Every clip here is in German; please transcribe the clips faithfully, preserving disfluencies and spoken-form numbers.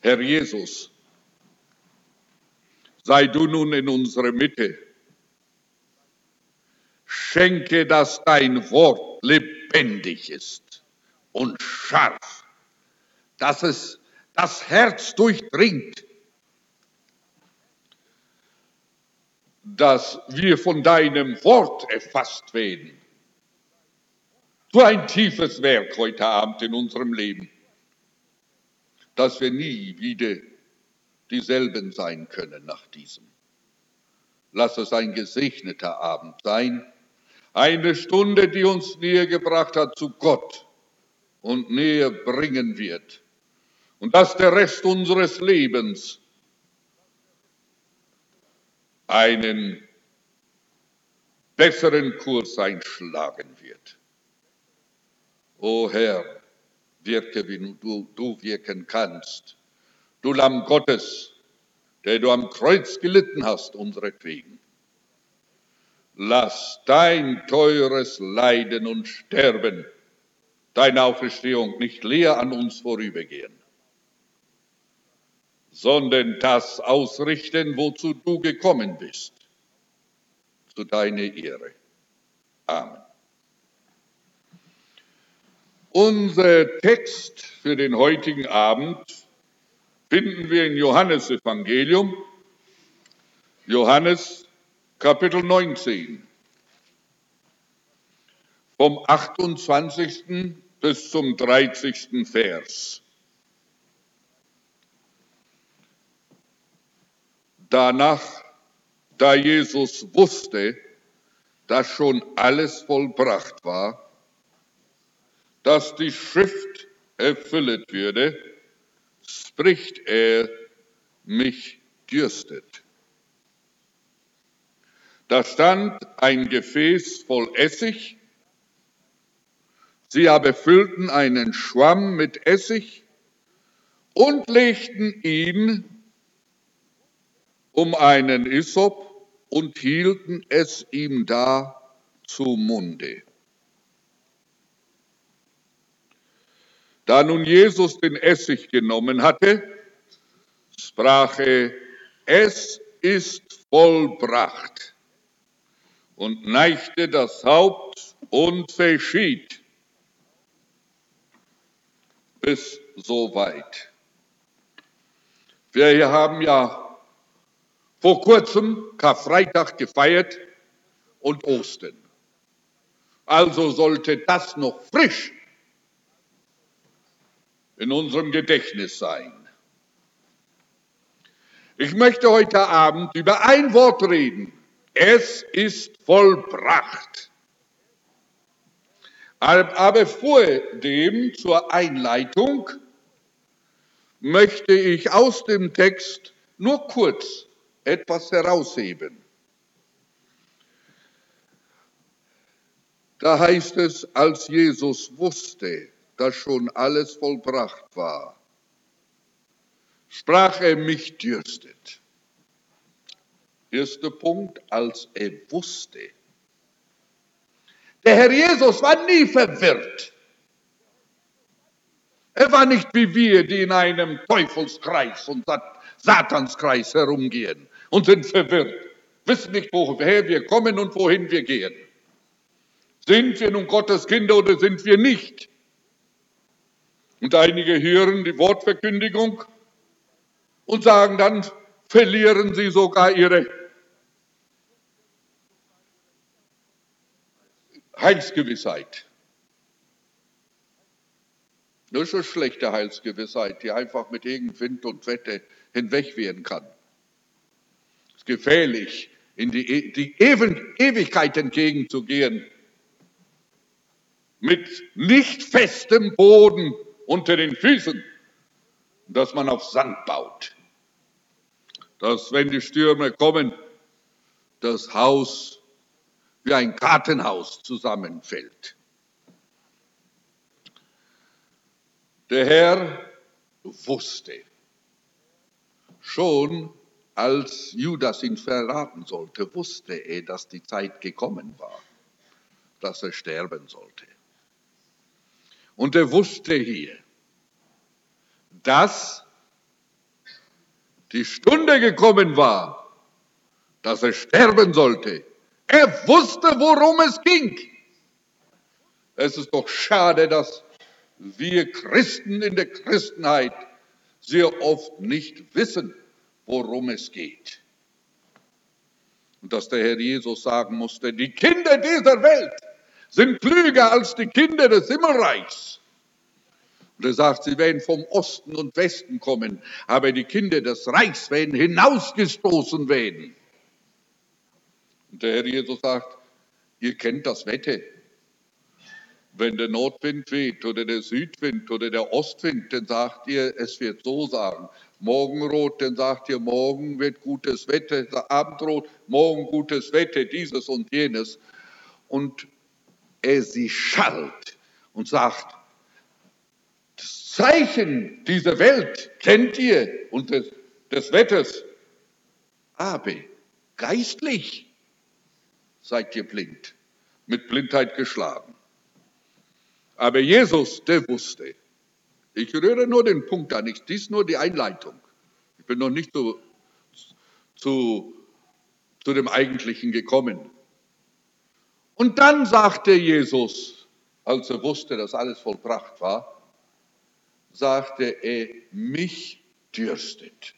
Herr Jesus, sei du nun in unserer Mitte. Schenke, dass dein Wort lebendig ist und scharf, dass es das Herz durchdringt, dass wir von deinem Wort erfasst werden. So ein tiefes Werk heute Abend in unserem Leben, dass wir nie wieder dieselben sein können nach diesem. Lass es ein gesegneter Abend sein, eine Stunde, die uns näher gebracht hat zu Gott und näher bringen wird. Und dass der Rest unseres Lebens einen besseren Kurs einschlagen wird. O Herr, wirke, wie du, du wirken kannst. Du Lamm Gottes, der du am Kreuz gelitten hast, unseretwegen. Lass dein teures Leiden und Sterben, deine Auferstehung nicht leer an uns vorübergehen, sondern das ausrichten, wozu du gekommen bist, zu deiner Ehre. Amen. Unser Text für den heutigen Abend finden wir in Johannes Evangelium, Johannes Kapitel neunzehn, vom achtundzwanzigsten bis zum dreißigsten Vers. Danach, da Jesus wusste, dass schon alles vollbracht war, dass die Schrift erfüllt würde, spricht er, mich dürstet. Da stand ein Gefäß voll Essig, sie aber füllten einen Schwamm mit Essig und legten ihn um einen Hyssop und hielten es ihm da zum Munde. Da nun Jesus den Essig genommen hatte, sprach er, es ist vollbracht, und neigte das Haupt und verschied. Bis soweit. Wir haben ja vor kurzem Karfreitag gefeiert und Ostern. Also sollte das noch frisch in unserem Gedächtnis sein. Ich möchte heute Abend über ein Wort reden. Es ist vollbracht. Aber vor dem, zur Einleitung, möchte ich aus dem Text nur kurz etwas herausheben. Da heißt es, als Jesus wusste, dass schon alles vollbracht war, sprach er, mich dürstet. Erster Punkt, als er wusste. Der Herr Jesus war nie verwirrt. Er war nicht wie wir, die in einem Teufelskreis und Satanskreis herumgehen und sind verwirrt, wissen nicht, woher wir kommen und wohin wir gehen. Sind wir nun Gottes Kinder oder sind wir nicht? Und einige hören die Wortverkündigung und sagen dann, verlieren sie sogar ihre Heilsgewissheit. Das ist eine schlechte Heilsgewissheit, die einfach mit irgendeinem Wind und Wetter hinwegwehen kann. Es ist gefährlich, in die, die Ewigkeit entgegenzugehen, mit nicht festem Boden unter den Füßen, dass man auf Sand baut. Dass, wenn die Stürme kommen, das Haus wie ein Kartenhaus zusammenfällt. Der Herr wusste, schon als Judas ihn verraten sollte, wusste er, dass die Zeit gekommen war, dass er sterben sollte. Und er wusste hier, dass die Stunde gekommen war, dass er sterben sollte. Er wusste, worum es ging. Es ist doch schade, dass wir Christen in der Christenheit sehr oft nicht wissen, worum es geht. Und dass der Herr Jesus sagen musste, die Kinder dieser Welt sind klüger als die Kinder des Himmelreichs. Und er sagt, sie werden vom Osten und Westen kommen, aber die Kinder des Reichs werden hinausgestoßen werden. Und der Herr Jesus sagt, ihr kennt das Wetter. Wenn der Nordwind weht oder der Südwind oder der Ostwind, dann sagt ihr, es wird so sagen. Morgenrot, dann sagt ihr, morgen wird gutes Wetter. Abendrot, morgen gutes Wetter, dieses und jenes. Und er sie schallt und sagt, das Zeichen dieser Welt kennt ihr und des, des Wetters. Aber geistlich seid ihr blind, mit Blindheit geschlagen. Aber Jesus, der wusste. Ich rühre nur den Punkt an, dies ist nur die Einleitung. Ich bin noch nicht zu, zu, zu dem Eigentlichen gekommen. Und dann sagte Jesus, als er wusste, dass alles vollbracht war, sagte er, mich dürstet.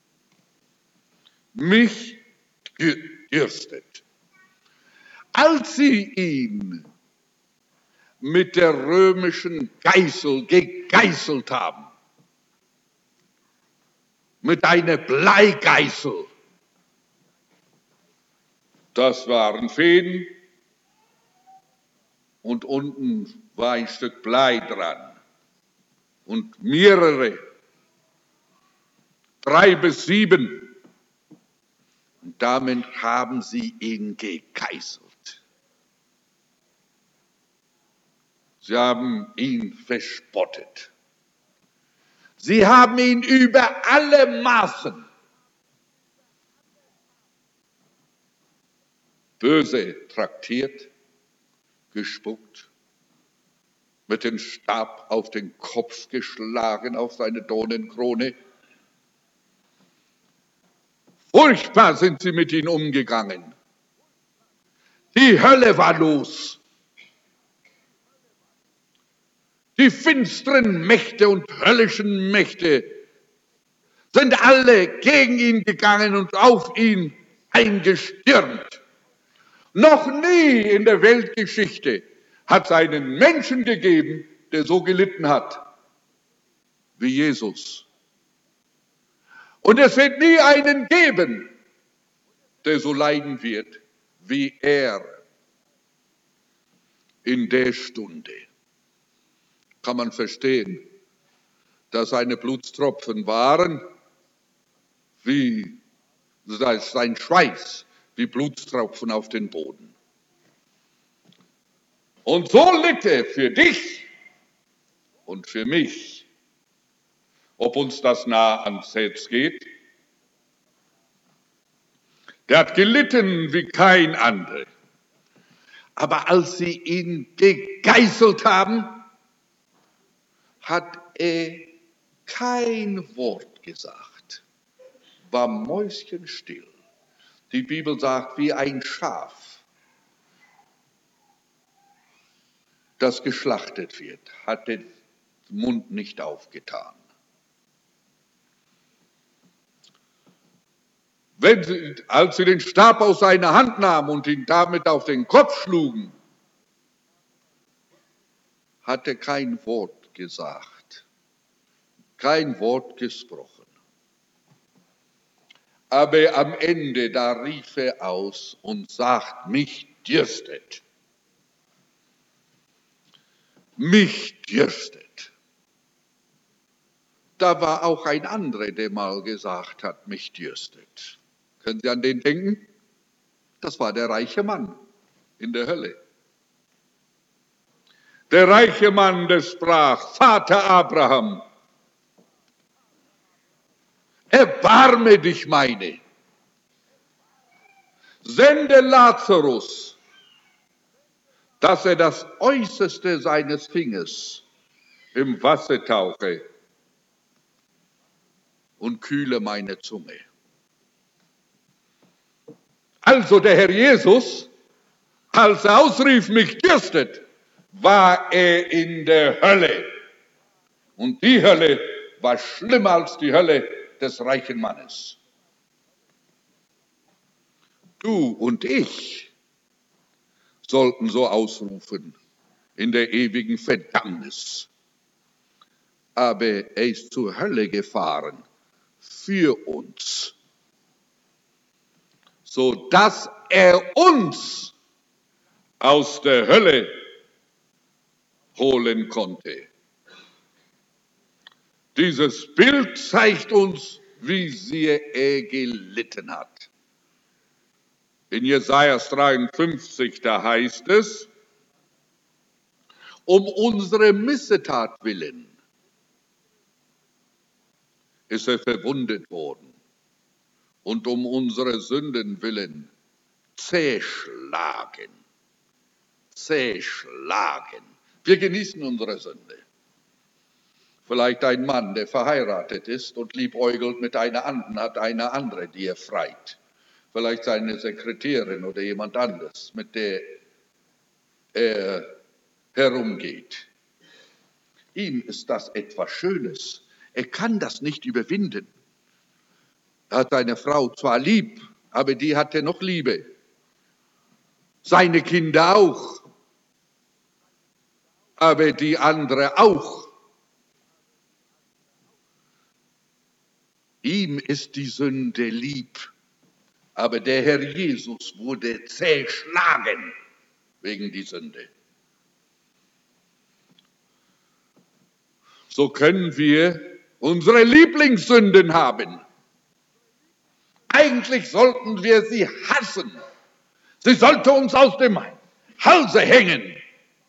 Mich dürstet. Als sie ihn mit der römischen Geißel gegeißelt haben, mit einer Bleigeißel. Das waren Fäden und unten war ein Stück Blei dran und mehrere, drei bis sieben. Und damit haben sie ihn gegeißelt. Sie haben ihn verspottet. Sie haben ihn über alle Maßen böse traktiert, gespuckt, mit dem Stab auf den Kopf geschlagen, auf seine Dornenkrone. Furchtbar sind sie mit ihm umgegangen. Die Hölle war los. Die finsteren Mächte und höllischen Mächte sind alle gegen ihn gegangen und auf ihn eingestürmt. Noch nie in der Weltgeschichte hat es einen Menschen gegeben, der so gelitten hat wie Jesus. Und es wird nie einen geben, der so leiden wird wie er in der Stunde. Kann man verstehen, dass seine Blutstropfen waren wie sein Schweiß, wie Blutstropfen auf den Boden. Und so litt er für dich und für mich. Ob uns das nah ans Herz geht? Der hat gelitten wie kein anderer. Aber als sie ihn gegeißelt haben, hat er kein Wort gesagt, war mäuschenstill. Die Bibel sagt, wie ein Schaf, das geschlachtet wird, hat den Mund nicht aufgetan. Wenn sie, als sie den Stab aus seiner Hand nahmen und ihn damit auf den Kopf schlugen, hat er kein Wort gesagt, kein Wort gesprochen. Aber am Ende, da rief er aus und sagt, mich dürstet. Mich dürstet. Da war auch ein anderer, der mal gesagt hat, mich dürstet. Können Sie an den denken? Das war der reiche Mann in der Hölle. Der reiche Mann, der sprach, Vater Abraham, erbarme dich meine. Sende Lazarus, dass er das Äußerste seines Fingers im Wasser tauche und kühle meine Zunge. Also der Herr Jesus, als er ausrief, mich dürstet, war er in der Hölle. Und die Hölle war schlimmer als die Hölle des reichen Mannes. Du und ich sollten so ausrufen in der ewigen Verdammnis. Aber er ist zur Hölle gefahren für uns, so dass er uns aus der Hölle holen konnte. Dieses Bild zeigt uns, wie sehr er gelitten hat. In Jesaja dreiundfünfzig, da heißt es, um unsere Missetat willen ist er verwundet worden und um unsere Sünden willen zerschlagen. Zerschlagen. Wir genießen unsere Sünde. Vielleicht ein Mann, der verheiratet ist und liebäugelt mit einer anderen, hat eine andere, die er freit. Vielleicht seine Sekretärin oder jemand anderes, mit der er herumgeht. Ihm ist das etwas Schönes. Er kann das nicht überwinden. Er hat seine Frau zwar lieb, aber die hat er noch Liebe. Seine Kinder auch. Aber die andere auch. Ihm ist die Sünde lieb. Aber der Herr Jesus wurde zerschlagen wegen die Sünde. So können wir unsere Lieblingssünden haben. Eigentlich sollten wir sie hassen. Sie sollte uns aus dem Halse hängen.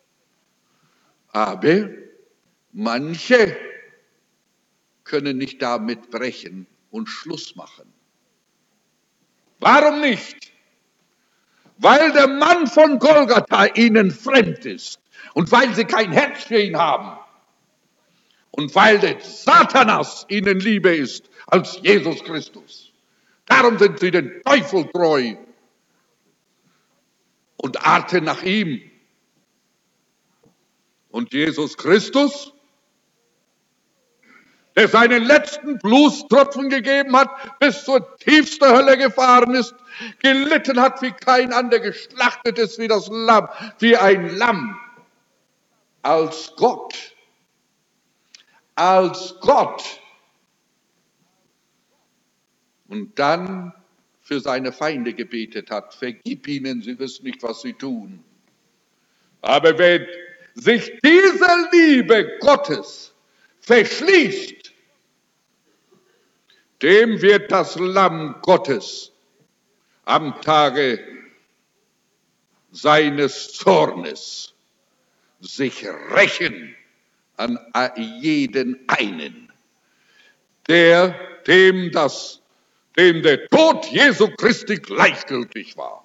Aber manche können nicht damit brechen und Schluss machen. Warum nicht? Weil der Mann von Golgatha ihnen fremd ist und weil sie kein Herz für ihn haben und weil der Satanas ihnen lieber ist als Jesus Christus. Darum sind sie den Teufel treu und arten nach ihm. Und Jesus Christus, der seinen letzten Blutstropfen gegeben hat, bis zur tiefsten Hölle gefahren ist, gelitten hat wie kein anderer, geschlachtet ist wie das Lamm, wie ein Lamm, als Gott, als Gott. Und dann für seine Feinde gebetet hat, vergib ihnen, sie wissen nicht, was sie tun. Aber wer sich dieser Liebe Gottes verschließt, dem wird das Lamm Gottes am Tage seines Zornes sich rächen an jeden einen, der dem das, dem der Tod Jesu Christi gleichgültig war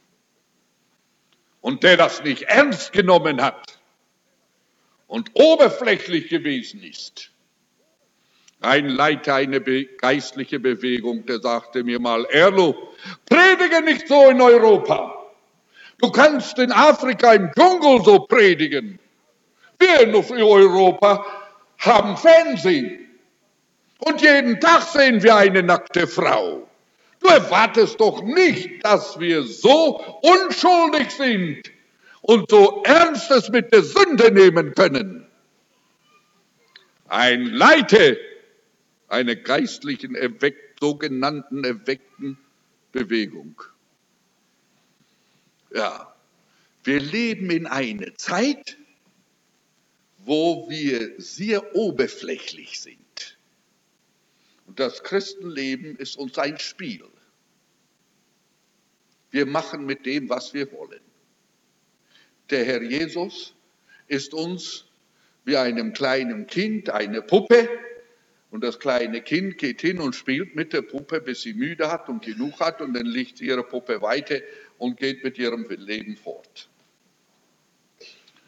und der das nicht ernst genommen hat und oberflächlich gewesen ist. Ein Leiter einer geistlichen Bewegung, der sagte mir mal, Erlo, predige nicht so in Europa. Du kannst in Afrika im Dschungel so predigen. Wir in Europa haben Fernsehen. Und jeden Tag sehen wir eine nackte Frau. Du erwartest doch nicht, dass wir so unschuldig sind und so ernst es mit der Sünde nehmen können. Ein Leiter einer geistlichen, erweckt, sogenannten erweckten Bewegung. Ja, wir leben in einer Zeit, wo wir sehr oberflächlich sind. Und das Christenleben ist uns ein Spiel. Wir machen mit dem, was wir wollen. Der Herr Jesus ist uns wie einem kleinen Kind eine Puppe. Und das kleine Kind geht hin und spielt mit der Puppe, bis sie müde hat und genug hat. Und dann legt sie ihre Puppe weiter und geht mit ihrem Leben fort.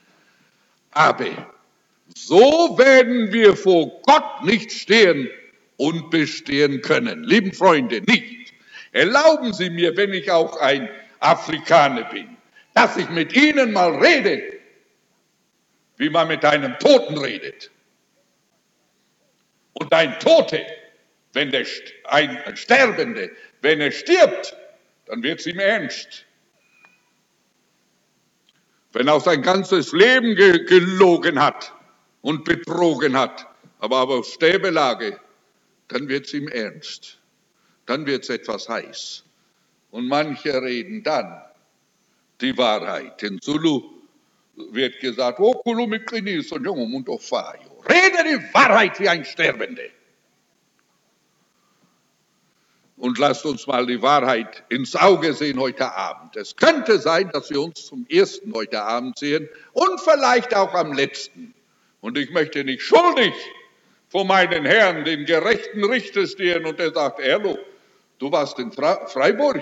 Aber so werden wir vor Gott nicht stehen und bestehen können. Lieben Freunde, nicht. Erlauben Sie mir, wenn ich auch ein Afrikaner bin, dass ich mit Ihnen mal rede, wie man mit einem Toten redet. Und ein Tote, wenn der, ein Sterbende, wenn er stirbt, dann wird es ihm ernst. Wenn er auch sein ganzes Leben ge gelogen hat und betrogen hat, aber, aber auf Sterbelage, dann wird es ihm ernst. Dann wird es etwas heiß. Und manche reden dann die Wahrheit. In Zulu wird gesagt, oh, Kulu Mikrinis und Junge Mund auf Fayo. Rede die Wahrheit wie ein Sterbende. Und lasst uns mal die Wahrheit ins Auge sehen heute Abend. Es könnte sein, dass wir uns zum ersten heute Abend sehen und vielleicht auch am letzten. Und ich möchte nicht schuldig vor meinen Herrn, den gerechten Richter, stehen und er sagt, Erlo, du warst in Freiburg.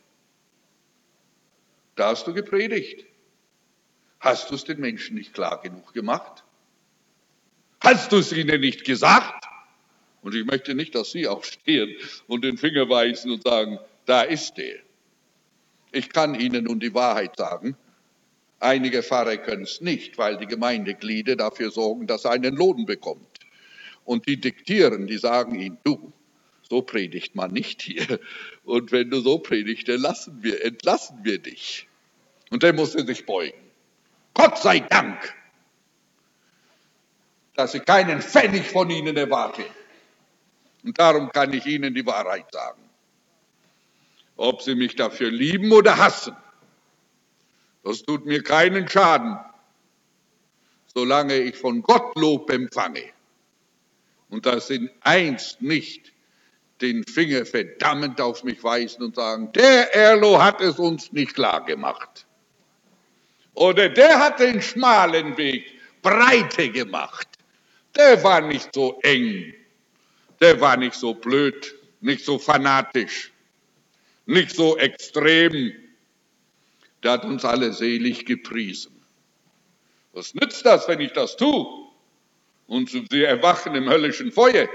Da hast du gepredigt. Hast du es den Menschen nicht klar genug gemacht? Hast du es ihnen nicht gesagt? Und ich möchte nicht, dass Sie aufstehen und den Finger weisen und sagen, da ist der. Ich kann Ihnen nun die Wahrheit sagen. Einige Pfarrer können es nicht, weil die Gemeindeglieder dafür sorgen, dass er einen Lohn bekommt. Und die diktieren, die sagen Ihnen, du, so predigt man nicht hier. Und wenn du so predigst, dann lassen wir, entlassen wir dich. Und dann muss er sich beugen. Gott sei Dank, dass ich keinen Pfennig von Ihnen erwarte. Und darum kann ich Ihnen die Wahrheit sagen. Ob Sie mich dafür lieben oder hassen, das tut mir keinen Schaden, solange ich von Gott Lob empfange. Und dass Sie einst nicht den Finger verdammend auf mich weisen und sagen, der Erlo hat es uns nicht klar gemacht. Oder der hat den schmalen Weg breiter gemacht. Der war nicht so eng. Der war nicht so blöd, nicht so fanatisch, nicht so extrem. Der hat uns alle selig gepriesen. Was nützt das, wenn ich das tue? Und sie erwachen im höllischen Feuer.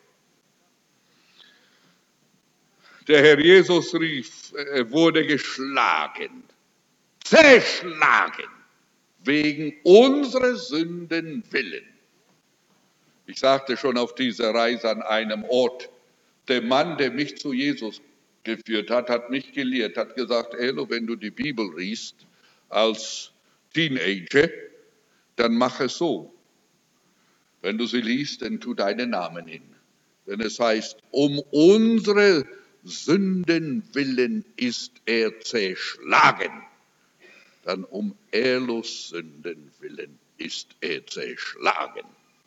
Der Herr Jesus rief, er wurde geschlagen, zerschlagen, wegen unserer Sünden willen. Ich sagte schon auf dieser Reise an einem Ort, der Mann, der mich zu Jesus geführt hat, hat mich gelehrt, hat gesagt, Erlo, wenn du die Bibel liest als Teenager, dann mach es so. Wenn du sie liest, dann tu deinen Namen hin. Wenn es heißt, um unsere Sünden willen ist er zerschlagen, dann um Erlos Sünden willen ist er zerschlagen.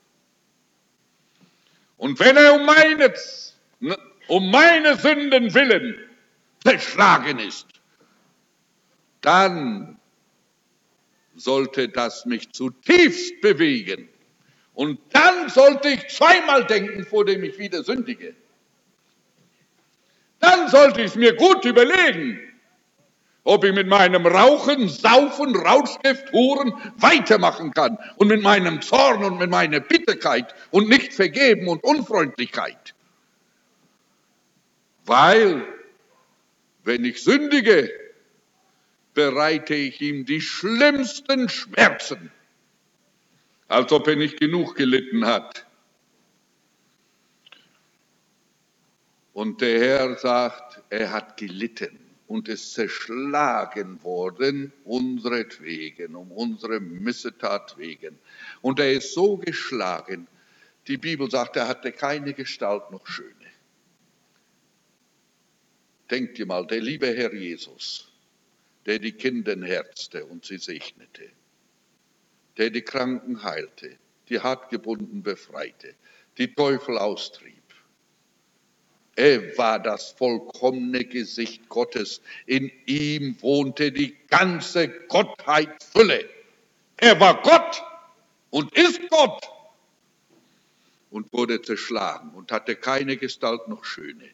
Und wenn er um meine, um meine Sünden willen zerschlagen ist, dann sollte das mich zutiefst bewegen. Und dann sollte ich zweimal denken, vor dem ich wieder sündige. Dann sollte ich es mir gut überlegen, ob ich mit meinem Rauchen, Saufen, Rauschgift, Huren weitermachen kann und mit meinem Zorn und mit meiner Bitterkeit und nicht vergeben und Unfreundlichkeit. Weil, wenn ich sündige, bereite ich ihm die schlimmsten Schmerzen, als ob er nicht genug gelitten hat. Und der Herr sagt, er hat gelitten und ist zerschlagen worden, unseretwegen, um unsere Missetat wegen. Und er ist so geschlagen, die Bibel sagt, er hatte keine Gestalt noch schöne. Denkt ihr mal, der liebe Herr Jesus, der die Kinder herzte und sie segnete, der die Kranken heilte, die Hartgebunden befreite, die Teufel austrieb. Er war das vollkommene Gesicht Gottes. In ihm wohnte die ganze Gottheit Fülle. Er war Gott und ist Gott und wurde zerschlagen und hatte keine Gestalt noch schöne.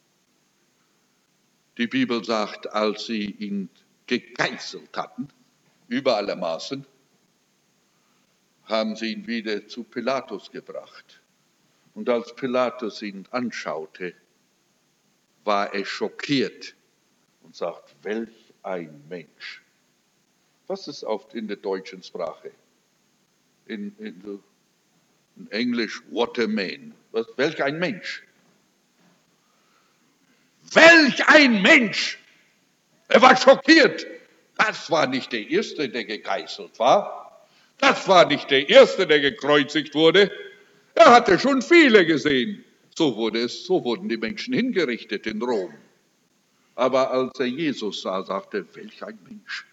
Die Bibel sagt, als sie ihn gegeißelt hatten, über alle Maßen, haben sie ihn wieder zu Pilatus gebracht. Und als Pilatus ihn anschaute, war er schockiert und sagt, welch ein Mensch. Was ist oft in der deutschen Sprache? In, in, in Englisch, what a man. Was, welch ein Mensch. Welch ein Mensch! Er war schockiert. Das war nicht der Erste, der gegeißelt war. Das war nicht der Erste, der gekreuzigt wurde. Er hatte schon viele gesehen. So wurde es, so wurden die Menschen hingerichtet in Rom. Aber als er Jesus sah, sagte er, welch ein Mensch.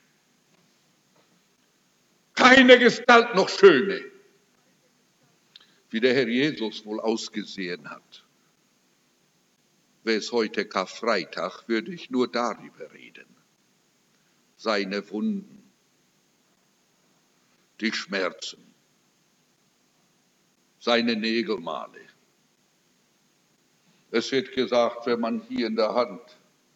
Keine Gestalt noch schöne. Wie der Herr Jesus wohl ausgesehen hat. Wäre es heute Karfreitag, würde ich nur darüber reden. Seine Wunden, die Schmerzen, seine Nägelmale. Es wird gesagt, wenn man hier in der Hand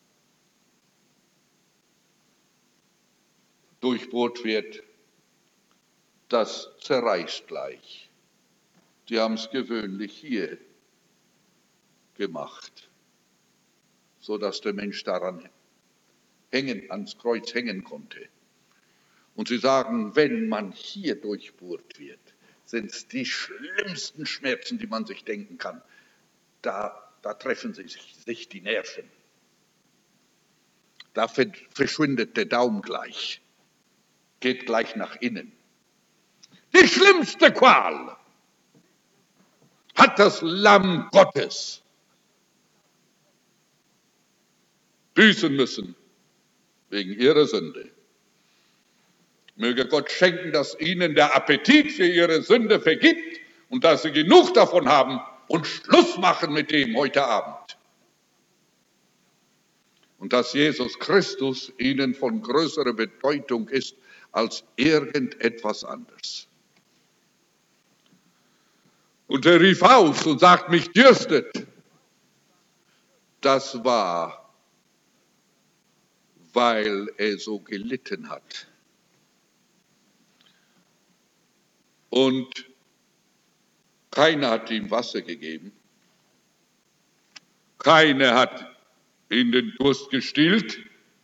durchbohrt wird, das zerreißt gleich. Die haben es gewöhnlich hier gemacht, sodass der Mensch daran hängen, ans Kreuz hängen konnte. Und sie sagen, wenn man hier durchbohrt wird, sind es die schlimmsten Schmerzen, die man sich denken kann. Da, da treffen sich, sich die Nerven. Da verschwindet der Daumen gleich, geht gleich nach innen. Die schlimmste Qual hat das Lamm Gottes büßen müssen wegen ihrer Sünde. Möge Gott schenken, dass ihnen der Appetit für ihre Sünde vergibt und dass sie genug davon haben und Schluss machen mit dem heute Abend. Und dass Jesus Christus ihnen von größerer Bedeutung ist als irgendetwas anderes. Und er rief aus und sagt, mich dürstet. Das war, weil er so gelitten hat. Und keiner hat ihm Wasser gegeben. Keiner hat ihm den Durst gestillt.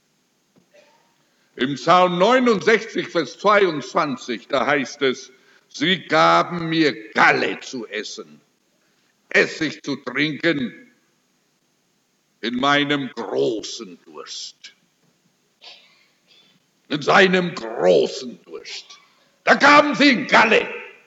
Im Psalm neunundsechzig, Vers zweiundzwanzig, da heißt es, sie gaben mir Galle zu essen, Essig zu trinken in meinem großen Durst. In seinem großen Durst. Da gaben sie ihm Galle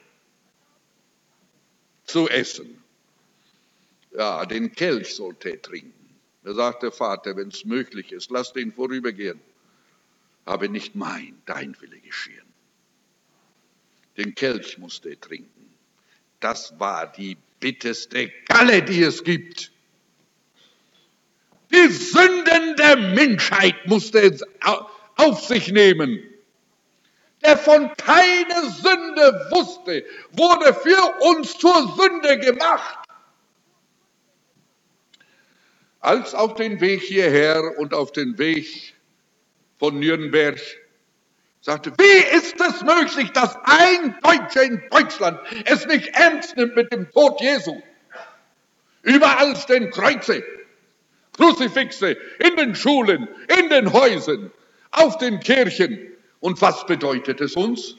zu essen. Ja, den Kelch sollte er trinken. Da sagt der Vater, wenn es möglich ist, lass den vorübergehen. Aber nicht mein, dein Wille geschehen. Den Kelch musste er trinken. Das war die bitterste Galle, die es gibt. Die Sünden der Menschheit musste er auf sich nehmen. Der von keiner Sünde wusste, wurde für uns zur Sünde gemacht. Als auf den Weg hierher und auf den Weg von Nürnberg sagte, wie ist es möglich, dass ein Deutscher in Deutschland es nicht ernst nimmt mit dem Tod Jesu? Überall stehen Kreuze, Kruzifixe, in den Schulen, in den Häusern, auf den Kirchen. Und was bedeutet es uns?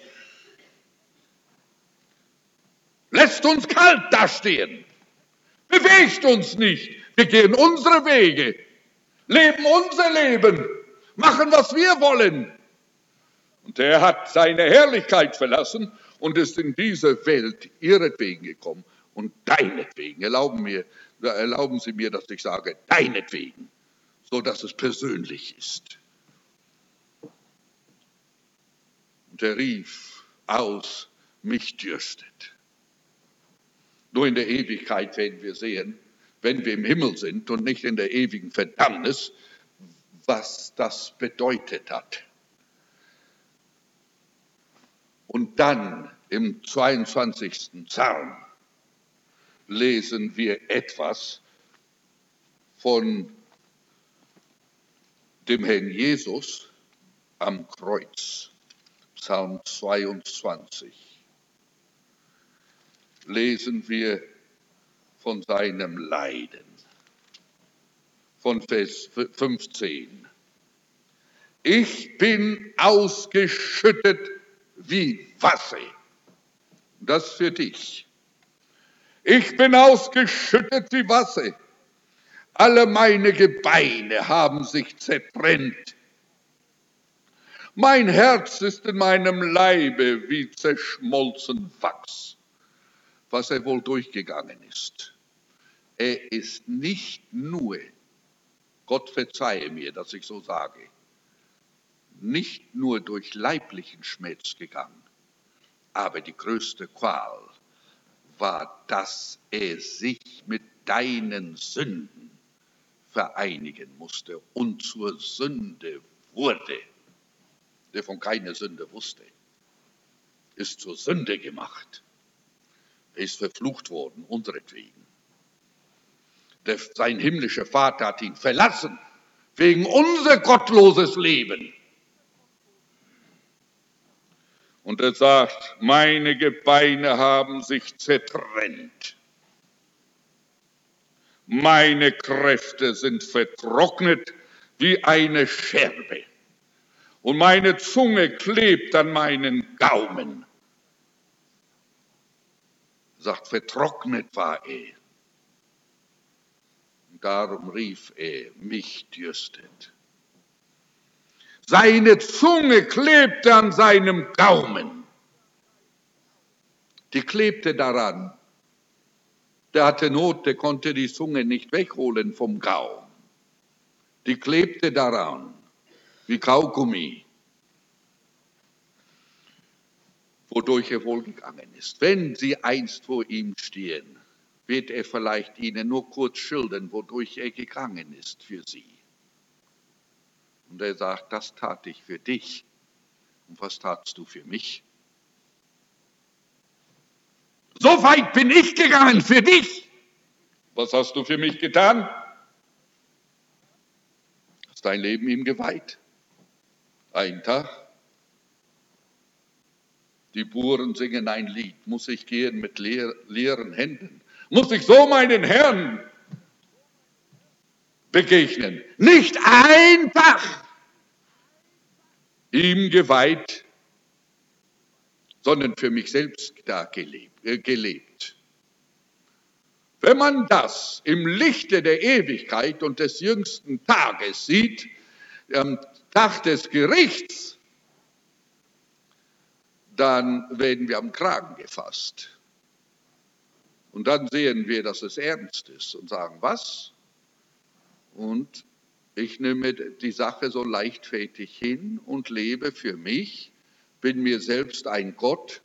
Lässt uns kalt dastehen, bewegt uns nicht. Wir gehen unsere Wege, leben unser Leben, machen, was wir wollen. Und er hat seine Herrlichkeit verlassen und ist in diese Welt ihretwegen gekommen und deinetwegen. Erlauben, mir, erlauben Sie mir, dass ich sage, deinetwegen, so dass es persönlich ist. Und er rief aus, mich dürstet. Nur in der Ewigkeit werden wir sehen, wenn wir im Himmel sind und nicht in der ewigen Verdammnis, was das bedeutet hat. Und dann im zweiundzwanzigsten Psalm lesen wir etwas von dem Herrn Jesus am Kreuz. Psalm zweiundzwanzig. Lesen wir von seinem Leiden. Von Vers fünfzehn. Ich bin ausgeschüttet wie Wasser. Das für dich. Ich bin ausgeschüttet wie Wasser. Alle meine Gebeine haben sich zertrennt. Mein Herz ist in meinem Leibe wie zerschmolzen Wachs. Was er wohl durchgegangen ist. Er ist nicht nur, Gott verzeihe mir, dass ich so sage, nicht nur durch leiblichen Schmerz gegangen, aber die größte Qual war, dass er sich mit deinen Sünden vereinigen musste und zur Sünde wurde. Der von keiner Sünde wusste, ist zur Sünde gemacht. Er ist verflucht worden, unseretwegen. Der, sein himmlischer Vater hat ihn verlassen, wegen unser gottloses Leben. Und er sagt, meine Gebeine haben sich zertrennt. Meine Kräfte sind vertrocknet wie eine Scherbe. Und meine Zunge klebt an meinen Gaumen. Sagt, vertrocknet war er. Und darum rief er, mich dürstet. Seine Zunge klebte an seinem Gaumen. Die klebte daran. Der hatte Not, der konnte die Zunge nicht wegholen vom Gaumen. Die klebte daran, wie Kaugummi, wodurch er wohl gegangen ist. Wenn Sie einst vor ihm stehen, wird er vielleicht Ihnen nur kurz schildern, wodurch er gegangen ist für Sie. Und er sagt, das tat ich für dich. Und was tatst du für mich? So weit bin ich gegangen für dich. Was hast du für mich getan? Hast dein Leben ihm geweiht. Ein Tag. Die Buren singen ein Lied. Muss ich gehen mit leer, leeren Händen? Muss ich so meinen Herrn begegnen? Nicht ein Tag ihm geweiht, sondern für mich selbst da gelebt, äh, gelebt. Wenn man das im Lichte der Ewigkeit und des jüngsten Tages sieht, am Tag des Gerichts, dann werden wir am Kragen gefasst. Und dann sehen wir, dass es ernst ist und sagen, was? Und ich nehme die Sache so leichtfertig hin und lebe für mich, bin mir selbst ein Gott.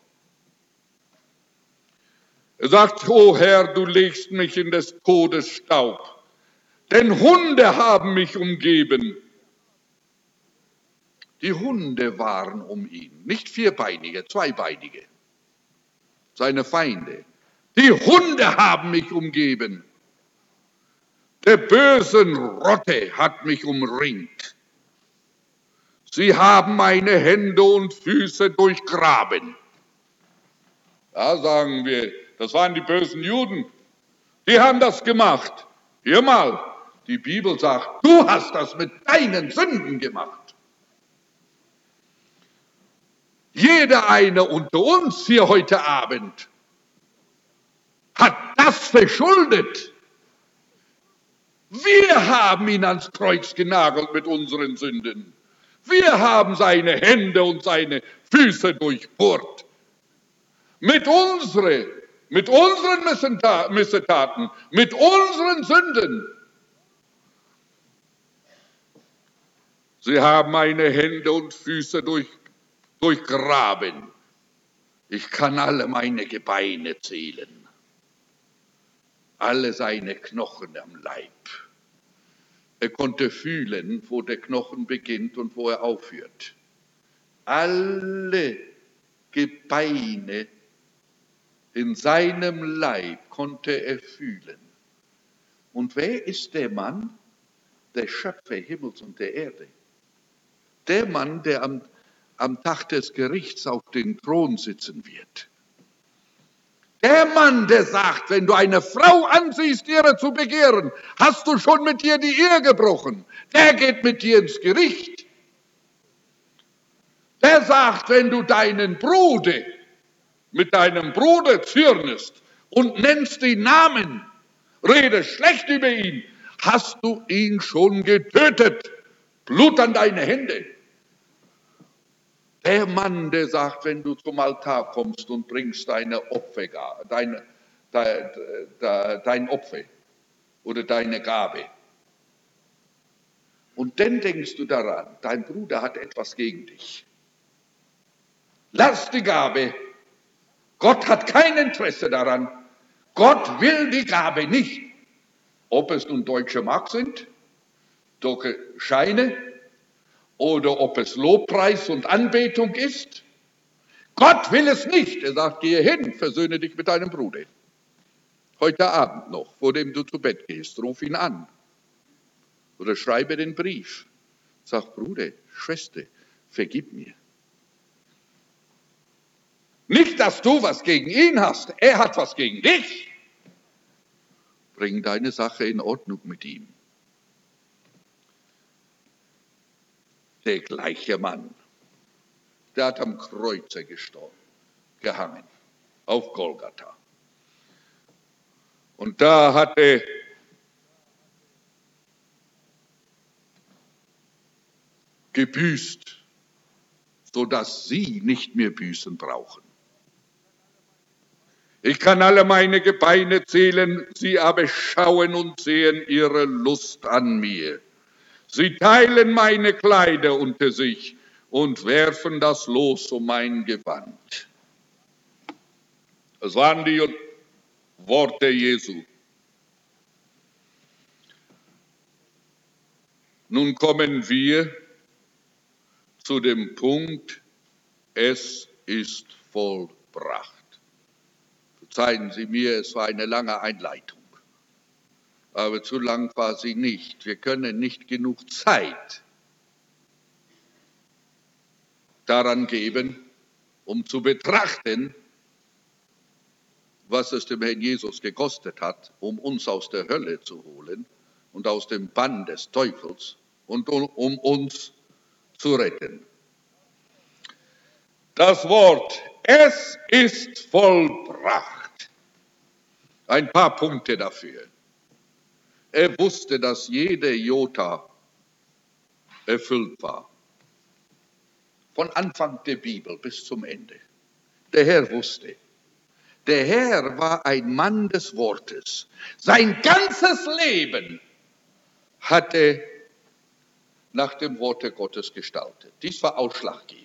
Er sagt, o Herr, du legst mich in des Todes Staub, denn Hunde haben mich umgeben. Die Hunde waren um ihn, nicht vierbeinige, zweibeinige, seine Feinde. Die Hunde haben mich umgeben. Der bösen Rotte hat mich umringt. Sie haben meine Hände und Füße durchgraben. Da sagen wir, das waren die bösen Juden. Die haben das gemacht. Hör mal, die Bibel sagt, du hast das mit deinen Sünden gemacht. Jeder eine unter uns hier heute Abend hat das verschuldet. Wir haben ihn ans Kreuz genagelt mit unseren Sünden. Wir haben seine Hände und seine Füße durchbohrt. Mit, unsere, mit unseren Missetaten, mit unseren Sünden. Sie haben meine Hände und Füße durch, durchgraben. Ich kann alle meine Gebeine zählen. Alle seine Knochen am Leib. Er konnte fühlen, wo der Knochen beginnt und wo er aufhört. Alle Gebeine in seinem Leib konnte er fühlen. Und wer ist der Mann? Der Schöpfer Himmels und der Erde. Der Mann, der am, am Tag des Gerichts auf dem Thron sitzen wird. Der Mann, der sagt, wenn du eine Frau ansiehst, ihre zu begehren, hast du schon mit ihr die Ehe gebrochen. Der geht mit dir ins Gericht. Der sagt, wenn du deinen Bruder mit deinem Bruder zürnest und nennst den Namen, redest schlecht über ihn, hast du ihn schon getötet. Blut an deine Hände. Der Mann, der sagt, wenn du zum Altar kommst und bringst deine Opfer, deine, dein, dein Opfer oder deine Gabe, und dann denkst du daran, dein Bruder hat etwas gegen dich. Lass die Gabe. Gott hat kein Interesse daran. Gott will die Gabe nicht. Ob es nun deutsche Mark sind, deutsche Scheine, oder ob es Lobpreis und Anbetung ist. Gott will es nicht. Er sagt, gehe hin, versöhne dich mit deinem Bruder. Heute Abend noch, vor dem du zu Bett gehst, ruf ihn an. Oder schreibe den Brief. Sag, Bruder, Schwester, vergib mir. Nicht, dass du was gegen ihn hast. Er hat was gegen dich. Bring deine Sache in Ordnung mit ihm. Der gleiche Mann, der hat am Kreuze gestorben, gehangen, auf Golgatha. Und da hat er gebüßt, sodass sie nicht mehr büßen brauchen. Ich kann alle meine Gebeine zählen, sie aber schauen und sehen ihre Lust an mir. Sie teilen meine Kleider unter sich und werfen das Los um mein Gewand. Das waren die Worte Jesu. Nun kommen wir zu dem Punkt, es ist vollbracht. Verzeihen Sie mir, es war eine lange Einleitung. Aber zu lang war sie nicht. Wir können nicht genug Zeit daran geben, um zu betrachten, was es dem Herrn Jesus gekostet hat, um uns aus der Hölle zu holen und aus dem Bann des Teufels und um, um uns zu retten. Das Wort, es ist vollbracht. Ein paar Punkte dafür. Er wusste, dass jede Jota erfüllt war. Von Anfang der Bibel bis zum Ende. Der Herr wusste. Der Herr war ein Mann des Wortes. Sein ganzes Leben hat er nach dem Worte Gottes gestaltet. Dies war ausschlaggebend.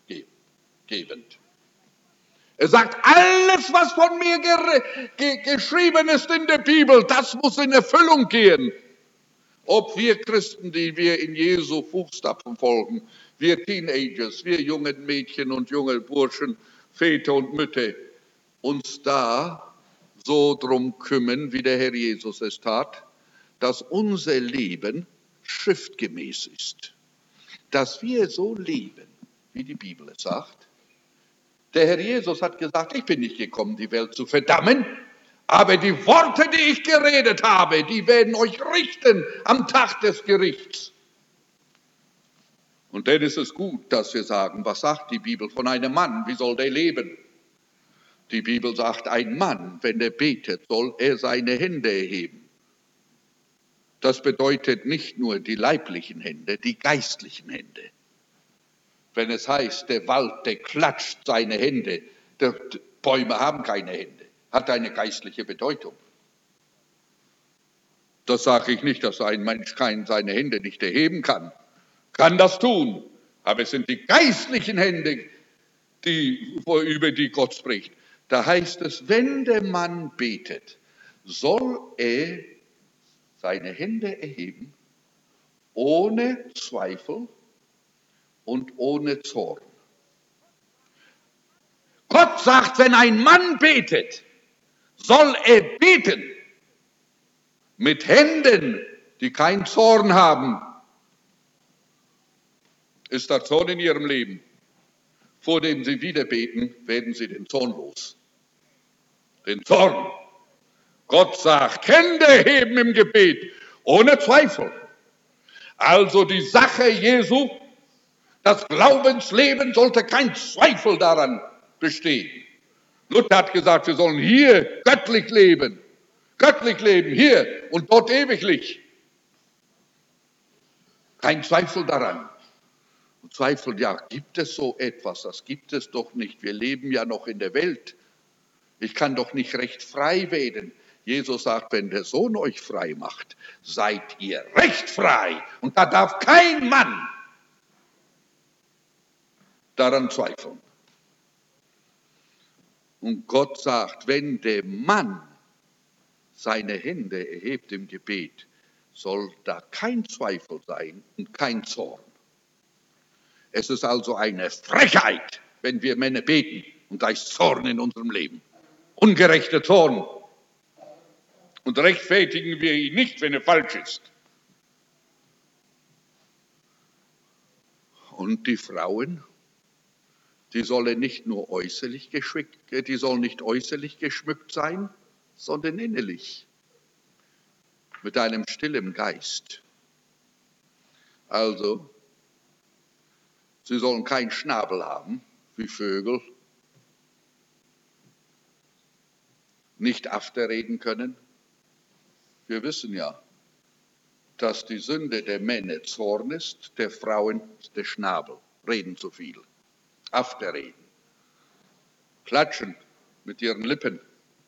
Er sagt, alles, was von mir ge- ge- geschrieben ist in der Bibel, das muss in Erfüllung gehen. Ob wir Christen, die wir in Jesu Fußstapfen folgen, wir Teenagers, wir jungen Mädchen und junge Burschen, Väter und Mütter, uns da so drum kümmern, wie der Herr Jesus es tat, dass unser Leben schriftgemäß ist. Dass wir so leben, wie die Bibel es sagt. Der Herr Jesus hat gesagt, ich bin nicht gekommen, die Welt zu verdammen, aber die Worte, die ich geredet habe, die werden euch richten am Tag des Gerichts. Und dann ist es gut, dass wir sagen, was sagt die Bibel von einem Mann, wie soll der leben? Die Bibel sagt, ein Mann, wenn er betet, soll er seine Hände erheben. Das bedeutet nicht nur die leiblichen Hände, die geistlichen Hände. Wenn es heißt, der Wald, der klatscht seine Hände, die Bäume haben keine Hände, hat eine geistliche Bedeutung. Das sage ich nicht, dass ein Mensch seine Hände nicht erheben kann. Kann das tun, aber es sind die geistlichen Hände, die, über die Gott spricht. Da heißt es, wenn der Mann betet, soll er seine Hände erheben, ohne Zweifel und ohne Zorn. Gott sagt, wenn ein Mann betet, soll er beten mit Händen, die keinen Zorn haben. Ist da Zorn in ihrem Leben? Vor dem sie wieder beten, werden sie den Zorn los. den Zorn. Gott sagt, Hände heben im Gebet, ohne Zweifel. Also die Sache Jesu, das Glaubensleben sollte kein Zweifel daran bestehen. Luther hat gesagt, wir sollen hier göttlich leben. Göttlich leben, hier und dort ewiglich. Kein Zweifel daran. Und Zweifel, ja, gibt es so etwas? Das gibt es doch nicht. Wir leben ja noch in der Welt. Ich kann doch nicht recht frei werden. Jesus sagt, wenn der Sohn euch frei macht, seid ihr recht frei. Und da darf kein Mann daran zweifeln. Und Gott sagt, wenn der Mann seine Hände erhebt im Gebet, soll da kein Zweifel sein und kein Zorn. Es ist also eine Frechheit, wenn wir Männer beten und da ist Zorn in unserem Leben. Ungerechter Zorn. Und rechtfertigen wir ihn nicht, wenn er falsch ist. Und die Frauen, die sollen nicht nur äußerlich geschmückt, die sollen nicht äußerlich geschmückt sein, sondern innerlich. Mit einem stillen Geist. Also, sie sollen keinen Schnabel haben, wie Vögel, nicht afterreden können. Wir wissen ja, dass die Sünde der Männer Zorn ist, der Frauen der Schnabel, reden zu viel, afterreden, klatschen mit ihren Lippen.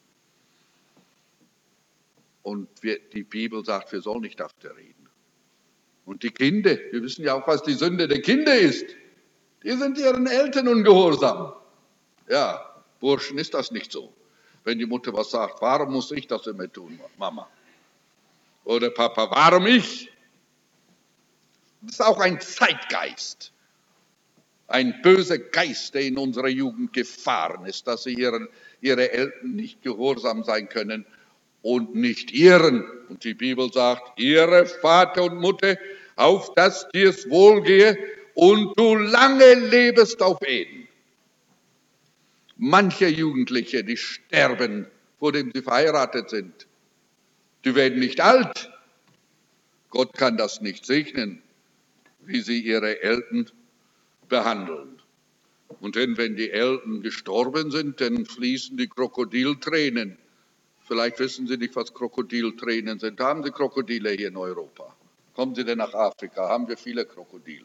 Und wir, die Bibel sagt, wir sollen nicht afterreden. Und die Kinder, wir wissen ja auch, was die Sünde der Kinder ist. Die sind ihren Eltern ungehorsam. Ja, Burschen ist das nicht so. Wenn die Mutter was sagt, warum muss ich das immer tun, Mama? Oder Papa, warum ich? Das ist auch ein Zeitgeist. Ein böser Geist, der in unserer Jugend gefahren ist, dass sie ihren, ihre Eltern nicht gehorsam sein können und nicht ihren. Und die Bibel sagt, ihre Vater und Mutter, auf dass dir's wohlgehe und du lange lebest auf Erden. Manche Jugendliche, die sterben, vor dem sie verheiratet sind. Die werden nicht alt. Gott kann das nicht segnen, wie sie ihre Eltern behandeln. Und denn, wenn die Eltern gestorben sind, dann fließen die Krokodiltränen. Vielleicht wissen Sie nicht, was Krokodiltränen sind. Haben Sie Krokodile hier in Europa? Kommen Sie denn nach Afrika? Haben wir viele Krokodile?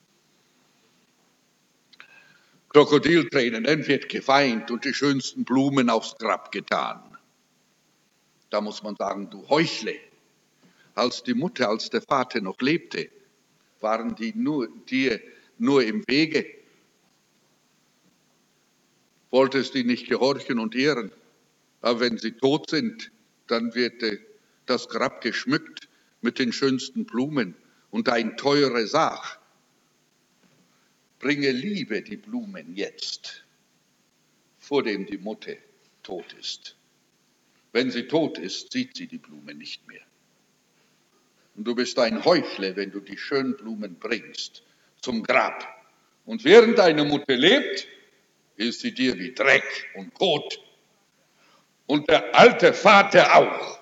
Krokodiltränen, dann wird geweint und die schönsten Blumen aufs Grab getan. Da muss man sagen, du Heuchle. Als die Mutter, als der Vater noch lebte, waren die nur, dir nur im Wege. Wolltest die nicht gehorchen und ehren. Aber wenn sie tot sind, dann wird das Grab geschmückt mit den schönsten Blumen und ein teure Sach. Bringe Liebe die Blumen jetzt, vor dem die Mutter tot ist. Wenn sie tot ist, sieht sie die Blume nicht mehr. Und du bist ein Heuchler, wenn du die schönen Blumen bringst zum Grab. Und während deine Mutter lebt, ist sie dir wie Dreck und Kot. Und der alte Vater auch.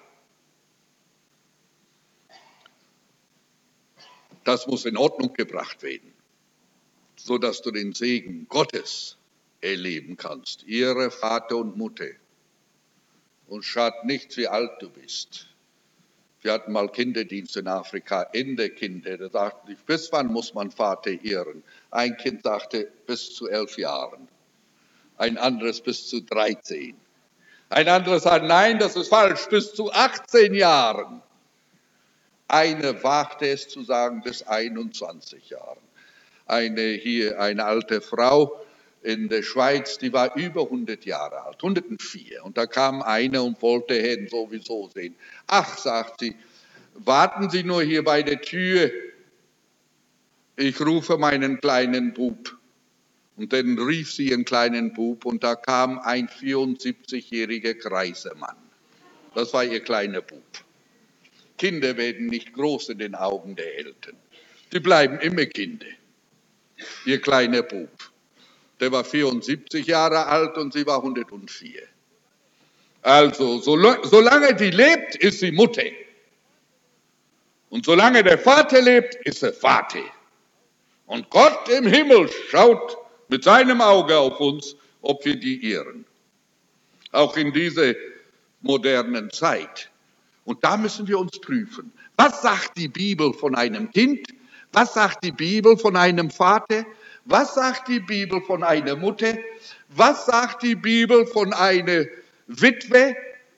Das muss in Ordnung gebracht werden, sodass du den Segen Gottes erleben kannst. Ihre Vater und Mutter. Und schaut nichts, wie alt du bist. Wir hatten mal Kinderdienst in Afrika, Inderkinder, da sagten, bis wann muss man Vater ehren? Ein Kind sagte, bis zu elf Jahren. Ein anderes bis zu dreizehn. Ein anderes sagt, nein, das ist falsch, bis zu achtzehn Jahren. Eine wagte es zu sagen, bis einundzwanzig Jahren. Eine hier, eine alte Frau in der Schweiz, die war über hundert Jahre alt, hundertvier. Und da kam eine und wollte Herrn sowieso sehen. Ach, sagt sie, warten Sie nur hier bei der Tür. Ich rufe meinen kleinen Bub. Und dann rief sie ihren kleinen Bub und da kam ein vierundsiebzigjähriger greiser Mann. Das war ihr kleiner Bub. Kinder werden nicht groß in den Augen der Eltern. Die bleiben immer Kinder. Ihr kleiner Bub. Der war vierundsiebzig Jahre alt und sie war hundertvier. Also, solange die lebt, ist sie Mutter. Und solange der Vater lebt, ist er Vater. Und Gott im Himmel schaut mit seinem Auge auf uns, ob wir die ehren. Auch in dieser modernen Zeit. Und da müssen wir uns prüfen. Was sagt die Bibel von einem Kind? Was sagt die Bibel von einem Vater? Was sagt die Bibel von einer Mutter? Was sagt die Bibel von einer Witwe?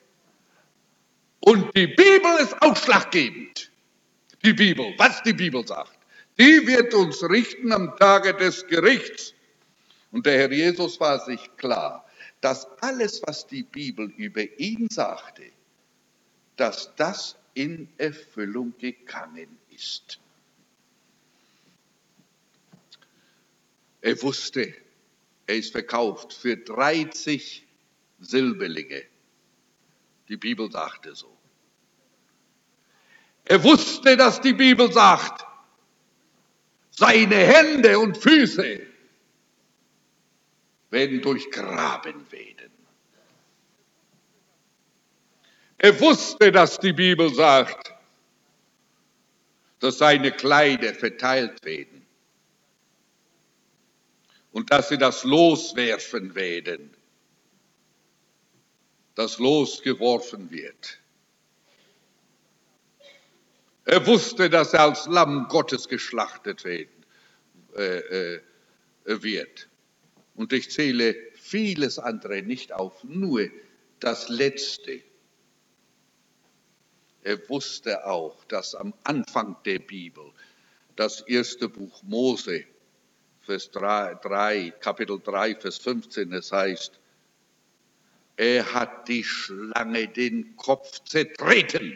Und die Bibel ist ausschlaggebend. Die Bibel, was die Bibel sagt, die wird uns richten am Tage des Gerichts. Und der Herr Jesus war sich klar, dass alles, was die Bibel über ihn sagte, dass das in Erfüllung gegangen ist. Er wusste, er ist verkauft für dreißig Silberlinge. Die Bibel sagte so. Er wusste, dass die Bibel sagt, seine Hände und Füße werden durchgraben werden. Er wusste, dass die Bibel sagt, dass seine Kleider verteilt werden und dass sie das Los werfen werden, das Los geworfen wird. Er wusste, dass er als Lamm Gottes geschlachtet werden, äh, äh, wird. Und ich zähle vieles andere nicht auf, nur das Letzte. Er wusste auch, dass am Anfang der Bibel, das erste Buch Mose, Vers drei, Kapitel drei, Vers fünfzehn, es heißt, er hat die Schlange den Kopf zertreten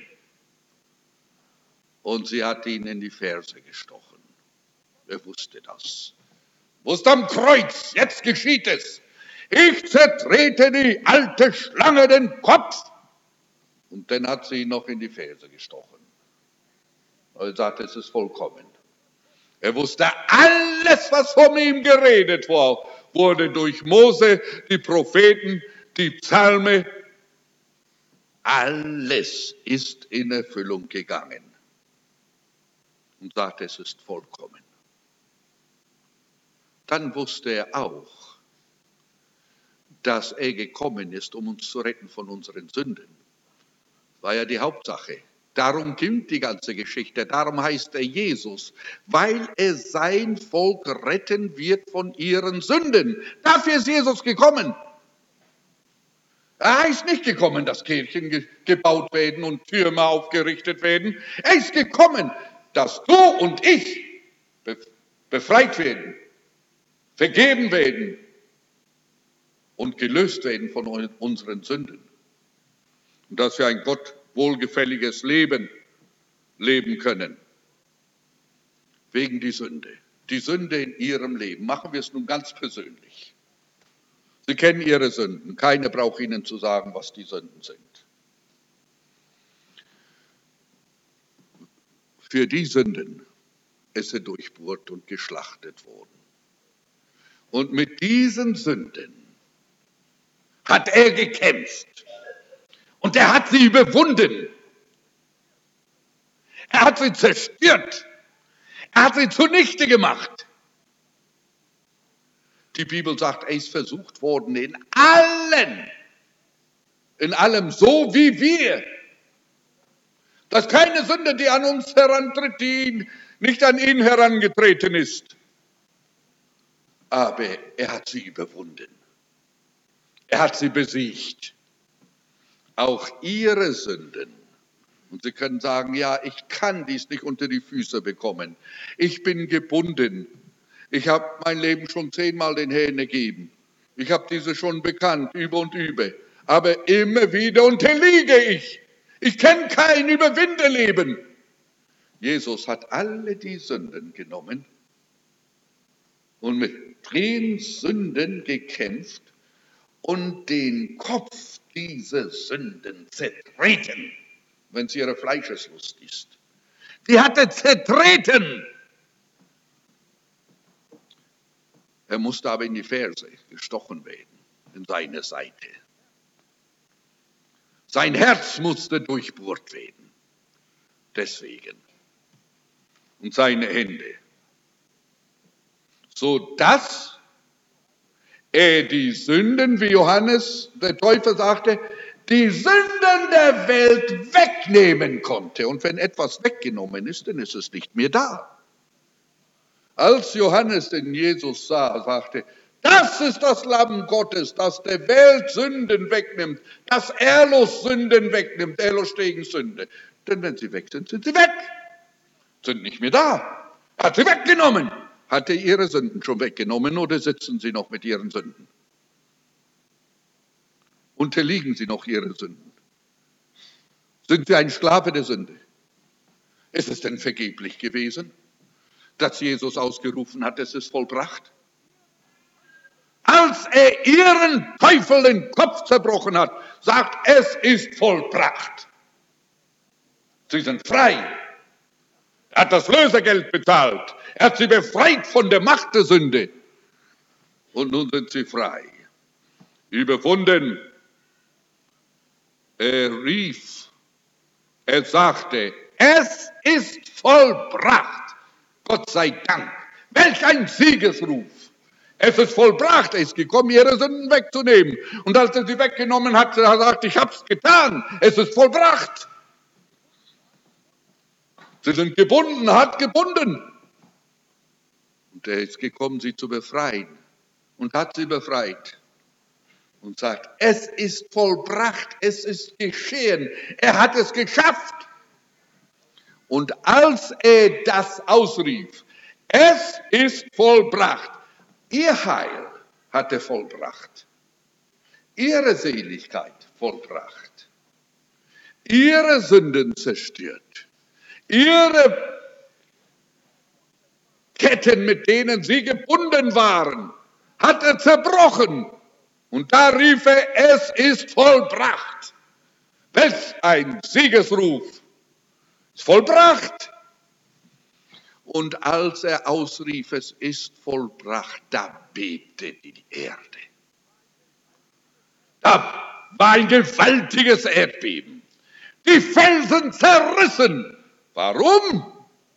und sie hat ihn in die Ferse gestochen. Er wusste das. Wusste am Kreuz, jetzt geschieht es. Ich zertrete die alte Schlange den Kopf. Und dann hat sie ihn noch in die Ferse gestochen. Er sagte, es ist vollkommen. Er wusste, alles, was von ihm geredet war, wurde durch Mose, die Propheten, die Psalme, alles ist in Erfüllung gegangen. Und sagte, es ist vollkommen. Dann wusste er auch, dass er gekommen ist, um uns zu retten von unseren Sünden. Das war ja die Hauptsache. Darum ging die ganze Geschichte. Darum heißt er Jesus, weil er sein Volk retten wird von ihren Sünden. Dafür ist Jesus gekommen. Er ist nicht gekommen, dass Kirchen ge- gebaut werden und Türme aufgerichtet werden. Er ist gekommen, dass du und ich be- befreit werden, vergeben werden und gelöst werden von unseren Sünden. Und dass wir ein Gott wohlgefälliges Leben leben können. Wegen die Sünde. Die Sünde in ihrem Leben. Machen wir es nun ganz persönlich. Sie kennen ihre Sünden. Keiner braucht ihnen zu sagen, was die Sünden sind. Für die Sünden ist er durchbohrt und geschlachtet worden. Und mit diesen Sünden hat er gekämpft. Und er hat sie überwunden. Er hat sie zerstört. Er hat sie zunichte gemacht. Die Bibel sagt, er ist versucht worden in allen, in allem, so wie wir. Das ist keine Sünde, die an uns herantritt, die nicht an ihn herangetreten ist. Aber er hat sie überwunden. Er hat sie besiegt. Auch ihre Sünden. Und Sie können sagen, ja, ich kann dies nicht unter die Füße bekommen. Ich bin gebunden. Ich habe mein Leben schon zehnmal den Herrn gegeben. Ich habe diese schon bekannt, über und über. Aber immer wieder unterliege ich. Ich kenne kein Überwinderleben. Jesus hat alle die Sünden genommen und mit den Sünden gekämpft und den Kopf dieser Sünden zertreten, wenn es ihre Fleischeslust ist. Die hat er zertreten. Er musste aber in die Ferse gestochen werden, in seine Seite. Sein Herz musste durchbohrt werden. Deswegen. Und seine Hände. So dass er die Sünden, wie Johannes der Täufer sagte, die Sünden der Welt wegnehmen konnte. Und wenn etwas weggenommen ist, dann ist es nicht mehr da. Als Johannes den Jesus sah, sagte, das ist das Lamm Gottes, das der Welt Sünden wegnimmt, das Erlos Sünden wegnimmt, Erlos gegen Sünde. Denn wenn sie weg sind, sind sie weg. Sind nicht mehr da. Hat sie weggenommen. Hat er ihre Sünden schon weggenommen oder sitzen sie noch mit ihren Sünden? Unterliegen sie noch ihre Sünden? Sind sie ein Sklave der Sünde? Ist es denn vergeblich gewesen, dass Jesus ausgerufen hat, es ist vollbracht? Als er ihren Teufel den Kopf zerbrochen hat, sagt, es ist vollbracht. Sie sind frei. Er hat das Lösegeld bezahlt. Er hat sie befreit von der Macht der Sünde. Und nun sind sie frei. Überwunden. Er rief, er sagte, es ist vollbracht. Gott sei Dank. Welch ein Siegesruf. Es ist vollbracht. Er ist gekommen, ihre Sünden wegzunehmen. Und als er sie weggenommen hat, hat er gesagt, ich hab's getan. Es ist vollbracht. Sie sind gebunden, hat gebunden. Und er ist gekommen, sie zu befreien. Und hat sie befreit. Und sagt, es ist vollbracht, es ist geschehen. Er hat es geschafft. Und als er das ausrief, es ist vollbracht, ihr Heil hat er vollbracht. Ihre Seligkeit vollbracht. Ihre Sünden zerstört. Ihre Ketten, mit denen sie gebunden waren, hat er zerbrochen. Und da rief er, es ist vollbracht. Welch ein Siegesruf. Es ist vollbracht. Und als er ausrief, es ist vollbracht, da bebte die Erde. Da war ein gewaltiges Erdbeben. Die Felsen zerrissen. Warum?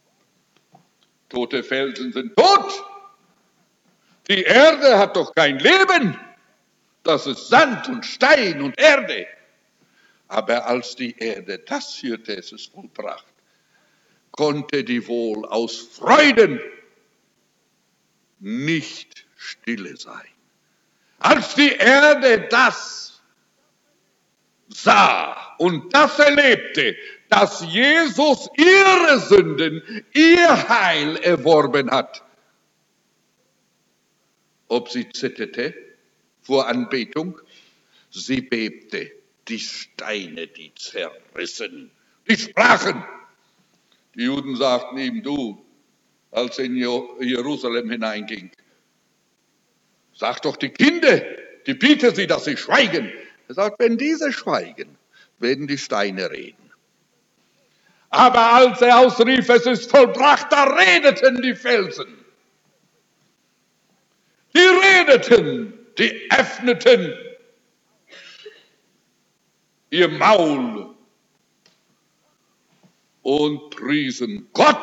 Tote Felsen sind tot. Die Erde hat doch kein Leben. Das ist Sand und Stein und Erde. Aber als die Erde das hörte, es ist vollbracht, konnte die wohl aus Freuden nicht stille sein. Als die Erde das sah und das erlebte, dass Jesus ihre Sünden, ihr Heil erworben hat, ob sie zitterte vor Anbetung, sie bebte, die Steine, die zerrissen, die sprachen. Die Juden sagten ihm, du, als er in Jerusalem hineinging, sag doch die Kinder, gebiete sie, dass sie schweigen. Er sagt, wenn diese schweigen, werden die Steine reden. Aber als er ausrief, es ist vollbracht, da redeten die Felsen. Die redeten, die öffneten ihr Maul und priesen Gott,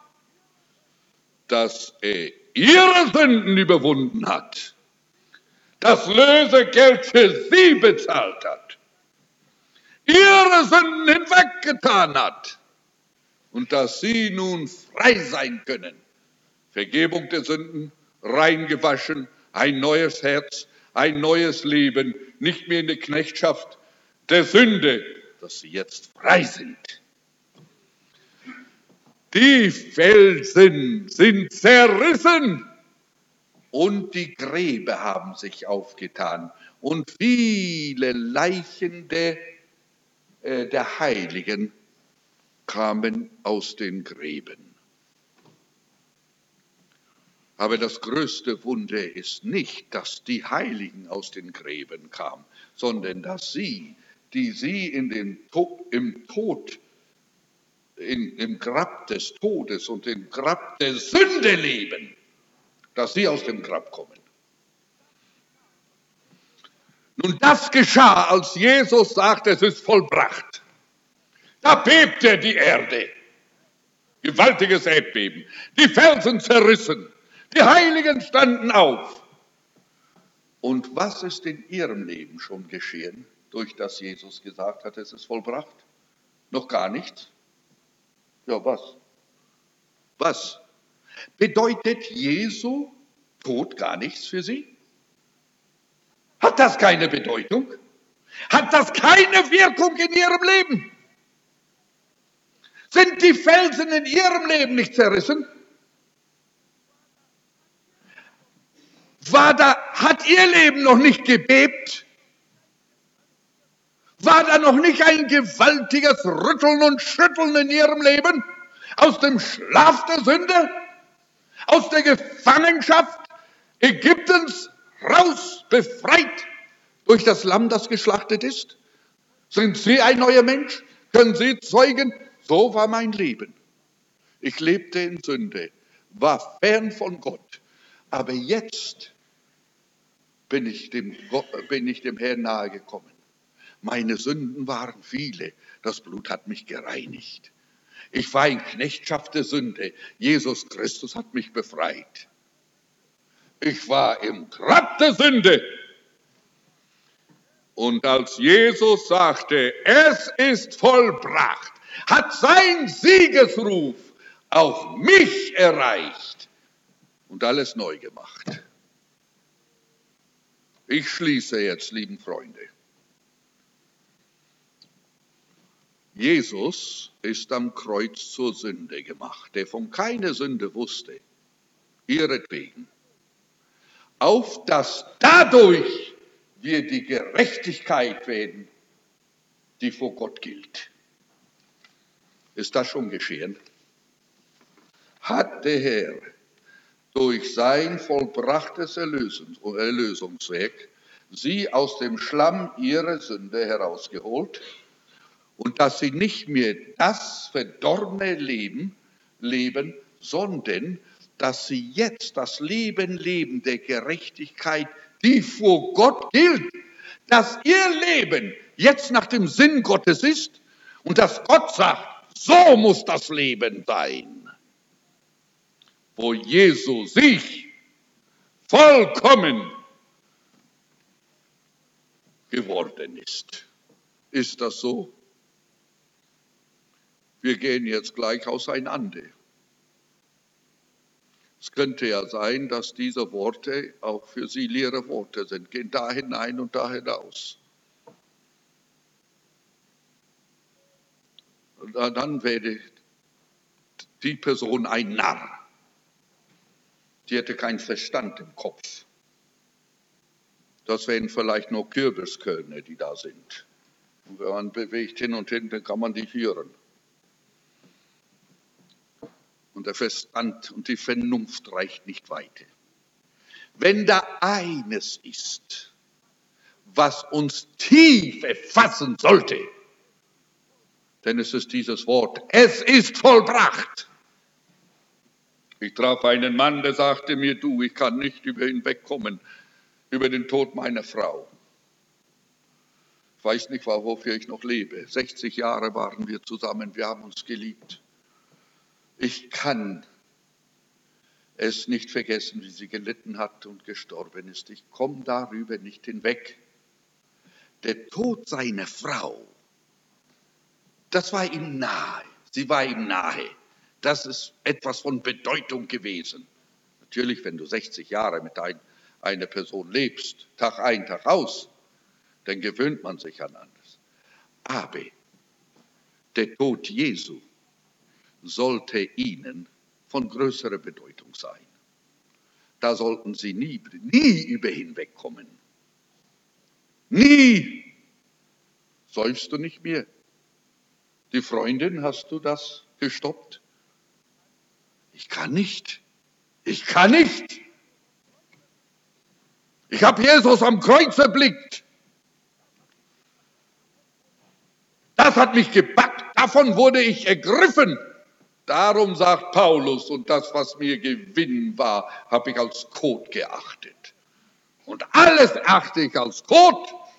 dass er ihre Sünden überwunden hat, das Lösegeld für sie bezahlt hat, ihre Sünden hinweggetan hat und dass sie nun frei sein können. Vergebung der Sünden, reingewaschen, ein neues Herz, ein neues Leben, nicht mehr in der Knechtschaft der Sünde, dass sie jetzt frei sind. Die Felsen sind zerrissen und die Gräber haben sich aufgetan und viele Leichen der, äh, der Heiligen kamen aus den Gräben. Aber das größte Wunder ist nicht, dass die Heiligen aus den Gräben kamen, sondern dass sie, die sie in den Tod, im Tod, in, im Grab des Todes und im Grab der Sünde leben, dass sie aus dem Grab kommen. Nun, das geschah, als Jesus sagte, es ist vollbracht. Da bebte die Erde. Gewaltiges Erdbeben. Die Felsen zerrissen. Die Heiligen standen auf. Und was ist in ihrem Leben schon geschehen, durch das Jesus gesagt hat, es ist vollbracht? Noch gar nichts? Ja, was? Was? Bedeutet Jesu Tod gar nichts für sie? Hat das keine Bedeutung? Hat das keine Wirkung in ihrem Leben? Sind die Felsen in ihrem Leben nicht zerrissen? War da, hat ihr Leben noch nicht gebebt? War da noch nicht ein gewaltiges Rütteln und Schütteln in ihrem Leben? Aus dem Schlaf der Sünde? Aus der Gefangenschaft Ägyptens raus, befreit durch das Lamm, das geschlachtet ist? Sind Sie ein neuer Mensch? Können Sie zeugen? So war mein Leben. Ich lebte in Sünde, war fern von Gott. Aber jetzt bin ich dem, bin ich dem Herrn nahe gekommen. Meine Sünden waren viele. Das Blut hat mich gereinigt. Ich war in Knechtschaft der Sünde. Jesus Christus hat mich befreit. Ich war im Grab der Sünde. Und als Jesus sagte, es ist vollbracht, hat sein Siegesruf auch mich erreicht und alles neu gemacht. Ich schließe jetzt, lieben Freunde. Jesus ist am Kreuz zur Sünde gemacht, der von keiner Sünde wusste, ihretwegen. Auf dass dadurch wir die Gerechtigkeit werden, die vor Gott gilt. Ist das schon geschehen? Hat der Herr durch sein vollbrachtes Erlösungswerk sie aus dem Schlamm ihrer Sünde herausgeholt und dass sie nicht mehr das verdorbene Leben leben, sondern dass sie jetzt das Leben leben der Gerechtigkeit, die vor Gott gilt, dass ihr Leben jetzt nach dem Sinn Gottes ist und dass Gott sagt, so muss das Leben sein, wo Jesus sich vollkommen geworden ist. Ist das so? Wir gehen jetzt gleich auseinander. Es könnte ja sein, dass diese Worte auch für Sie leere Worte sind. Gehen da hinein und da hinaus. Und dann wäre die Person ein Narr. Die hätte keinen Verstand im Kopf. Das wären vielleicht nur Kürbiskörner, die da sind. Und wenn man bewegt hin und hin, dann kann man die hören. Und der Verstand und die Vernunft reicht nicht weiter. Wenn da eines ist, was uns tief erfassen sollte, dann ist es dieses Wort, es ist vollbracht. Ich traf einen Mann, der sagte mir, du, ich kann nicht über ihn wegkommen, über den Tod meiner Frau. Ich weiß nicht, wofür ich noch lebe. sechzig Jahre waren wir zusammen, wir haben uns geliebt. Ich kann es nicht vergessen, wie sie gelitten hat und gestorben ist. Ich komme darüber nicht hinweg. Der Tod seiner Frau, das war ihm nahe. Sie war ihm nahe. Das ist etwas von Bedeutung gewesen. Natürlich, wenn du sechzig Jahre mit ein, einer Person lebst, Tag ein, Tag aus, dann gewöhnt man sich an alles. Aber der Tod Jesu sollte ihnen von größerer Bedeutung sein. Da sollten sie nie, nie über hinwegkommen. Nie. Säufst du nicht mehr? Die Freundin, hast du das gestoppt? Ich kann nicht. Ich kann nicht. Ich habe Jesus am Kreuz erblickt. Das hat mich gepackt. Davon wurde ich ergriffen. Darum sagt Paulus, und das, was mir Gewinn war, habe ich als Kot geachtet. Und alles achte ich als Kot,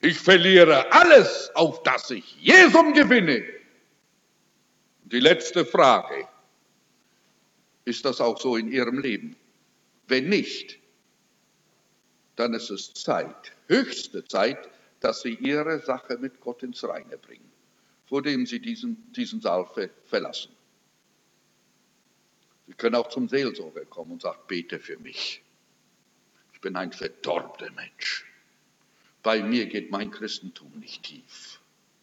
Ich verliere alles, auf das ich Jesum gewinne. Die letzte Frage: Ist das auch so in Ihrem Leben? Wenn nicht, dann ist es Zeit, höchste Zeit, dass Sie Ihre Sache mit Gott ins Reine bringen, vor dem Sie diesen, diesen Saal verlassen. Sie können auch zum Seelsorger kommen und sagen: Bete für mich. Ich bin ein verdorbener Mensch. Bei mir geht mein Christentum nicht tief.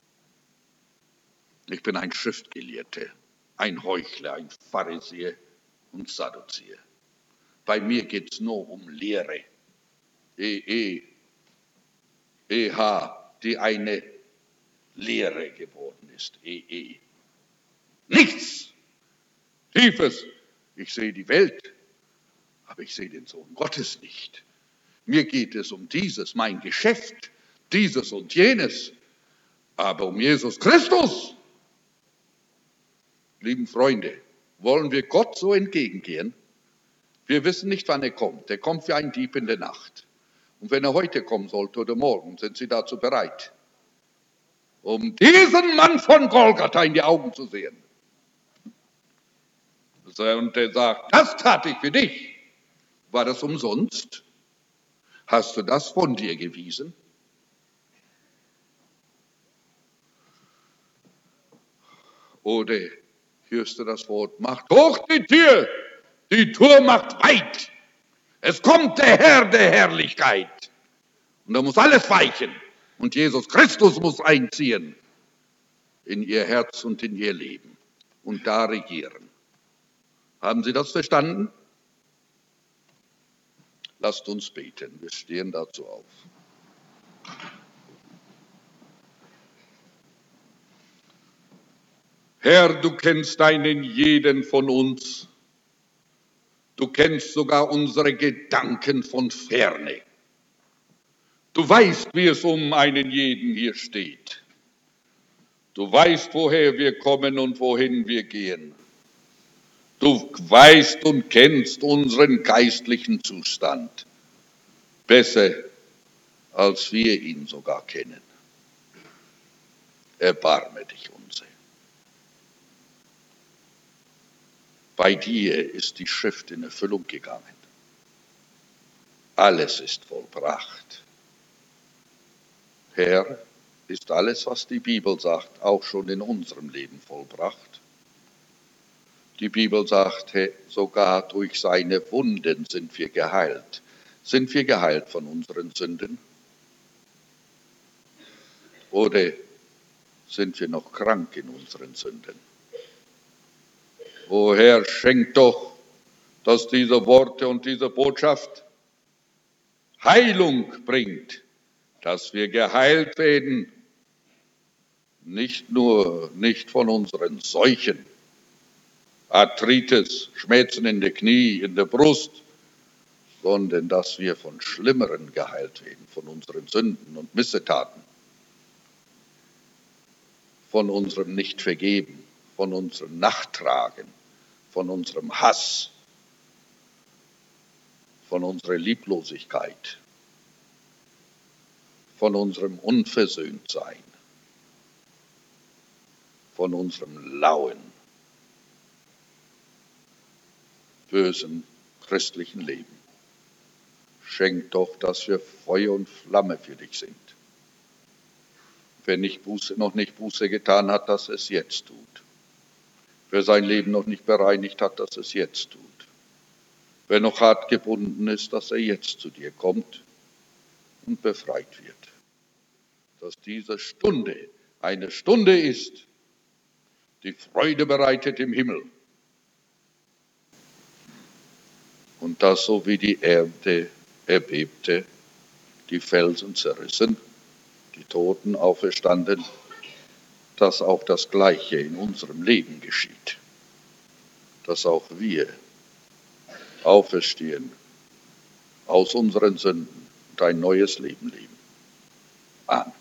Ich bin ein Schriftgelehrter, ein Heuchler, ein Pharisäer und Sadduzäer. Bei mir geht es nur um Lehre. E, E, E, H, die eine Lehre geworden ist. E, E. Nichts Tiefes. Ich sehe die Welt, aber ich sehe den Sohn Gottes nicht. Mir geht es um dieses, mein Geschäft, dieses und jenes, aber um Jesus Christus. Lieben Freunde, wollen wir Gott so entgegengehen? Wir wissen nicht, wann er kommt. Er kommt wie ein Dieb in der Nacht. Und wenn er heute kommen sollte oder morgen, sind Sie dazu bereit, um diesen Mann von Golgatha in die Augen zu sehen. Und er sagt: Das tat ich für dich. War das umsonst? Hast du das von dir gewiesen? Oder hörst du das Wort: Macht hoch die Tür, die Tür macht weit. Es kommt der Herr der Herrlichkeit. Und da muss alles weichen. Und Jesus Christus muss einziehen in ihr Herz und in ihr Leben und da regieren. Haben Sie das verstanden? Lasst uns beten. Wir stehen dazu auf. Herr, du kennst einen jeden von uns. Du kennst sogar unsere Gedanken von ferne. Du weißt, wie es um einen jeden hier steht. Du weißt, woher wir kommen und wohin wir gehen. Du weißt und kennst unseren geistlichen Zustand besser, als wir ihn sogar kennen. Erbarme dich unser. Bei dir ist die Schrift in Erfüllung gegangen. Alles ist vollbracht. Herr, ist alles, was die Bibel sagt, auch schon in unserem Leben vollbracht? Die Bibel sagt, sogar durch seine Wunden sind wir geheilt. Sind wir geheilt von unseren Sünden? Oder sind wir noch krank in unseren Sünden? O Herr, schenk doch, dass diese Worte und diese Botschaft Heilung bringt, dass wir geheilt werden, nicht nur nicht von unseren Seuchen, Arthritis, Schmerzen in der Knie, in der Brust, sondern dass wir von Schlimmeren geheilt werden, von unseren Sünden und Missetaten, von unserem Nichtvergeben, von unserem Nachtragen, von unserem Hass, von unserer Lieblosigkeit, von unserem Unversöhntsein, von unserem lauen, bösen christlichen Leben. Schenk doch, dass wir Feuer und Flamme für dich sind. Wer nicht Buße, noch nicht Buße getan hat, dass es jetzt tut. Wer sein Leben noch nicht bereinigt hat, dass es jetzt tut. Wer noch hart gebunden ist, dass er jetzt zu dir kommt und befreit wird. Dass diese Stunde eine Stunde ist, die Freude bereitet im Himmel. Und dass so wie die Erde erbebte, die Felsen zerrissen, die Toten auferstanden, dass auch das Gleiche in unserem Leben geschieht. Dass auch wir auferstehen aus unseren Sünden und ein neues Leben leben. Amen.